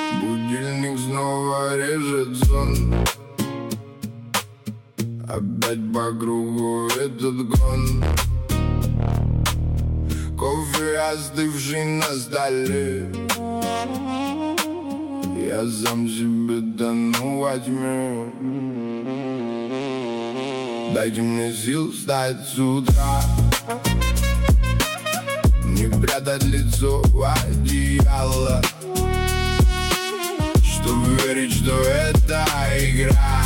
Будильник снова режет сон. Опять по кругу этот гон. Кофе, остывший на столе. Я сам себе тону во тьме. Дайте мне сил встать с утра, не прятать лицо в одеяло, чтобы верить, что это игра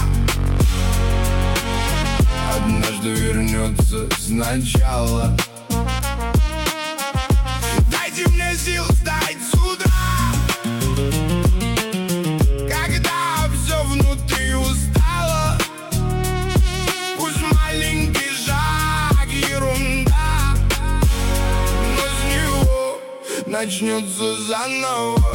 однажды вернется сначала. Дайте мне сил встать с утра, когда все внутри устало. Пусть маленький шаг ерунда, но с него начнется заново.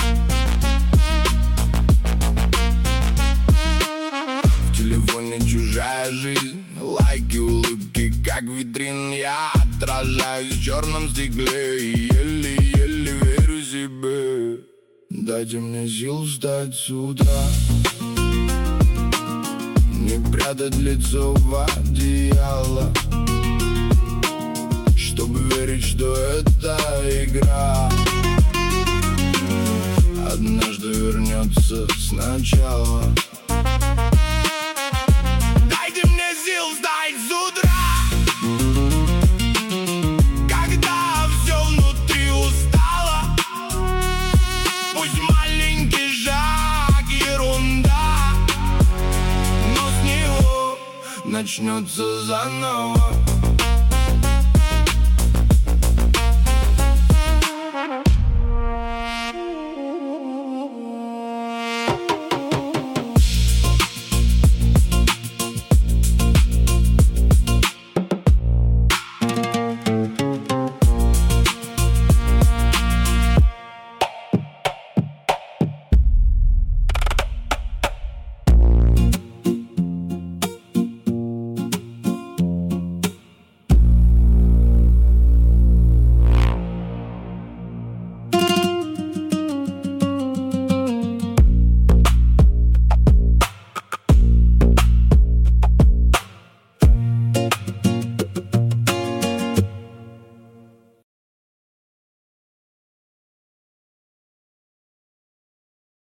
В телефоне чужая жизнь, лайки, улыбки, как витрин. Я отражаюсь в черном стекле и еле-еле верю себе. Дайте мне сил встать с утра, не прятать лицо в одеяло, чтобы верить, что это игра однажды вернется сначала. Дайте мне сил встать с утра, когда все внутри устало. Пусть маленький шаг ерунда, но с него начнется заново.